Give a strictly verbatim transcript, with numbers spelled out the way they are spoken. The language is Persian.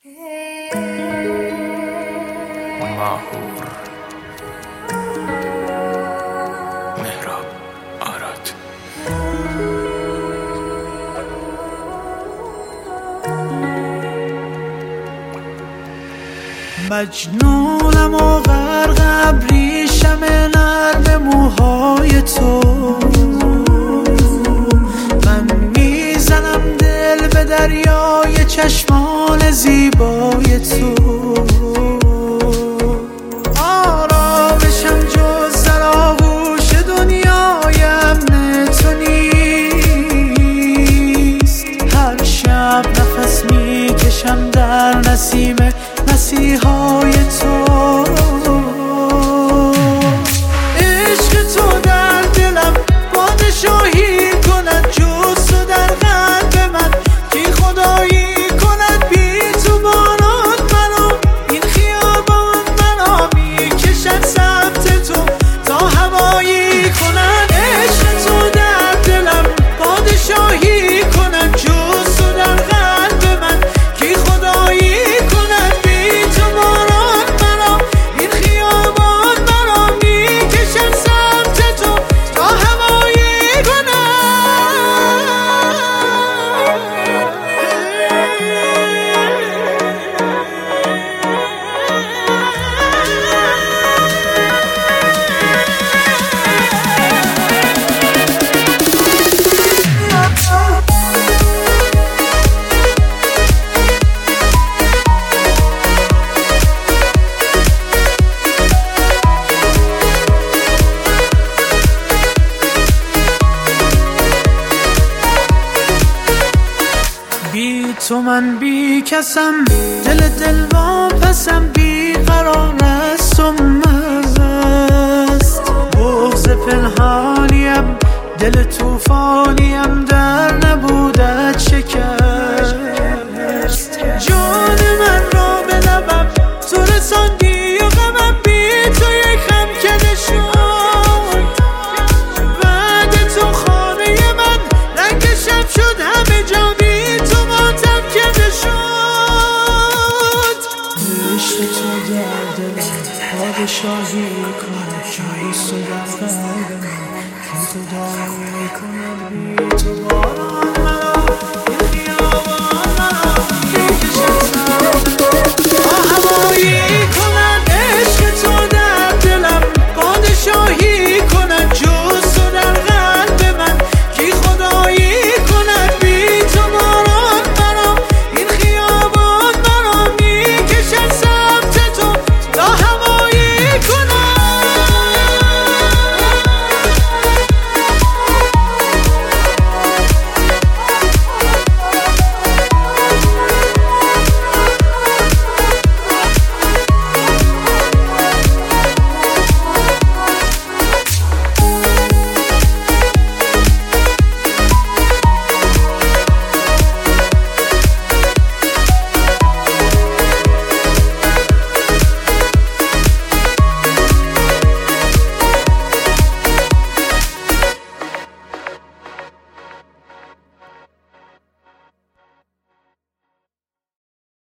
ماهور مهراب آراد مجنونم و غرق ابریشم نرم موهای تو، من میزنم دل به دریای چشمان زیبای تو. آرامشم جز در آغوش دنیای امن تو نیست. هر شب نفس میکشم در نسیم مسیحای تو. عشق تو در دلم پادشاهی کند، جز تو در قلب من کی خدایی کند. بی تو باران منو این خیابان منو میکشد سمت تو تا هوایی کند. عشق تو در دلم پادشاهی کند، جز تو در قلب من کی خدایی کند. بی تو باران منو این خیابان منو میکشد سمت تو تا هوایی کند. بی تو من بی کسم، دل دل واپسم، بی قرار است و مست. بغض پنهانیم دل توفانیم در نبودت شکست. جان من را به لبم تو رساندی و غمم بی تو یک خم کده شد. بعد تو خانه من رنگ شب شد، همه جا بی تو ماتم کده شد. عشق تو در دلم پادشاهی کند، جایی تو در قلب من کی خدایی کند. بی تو باران منو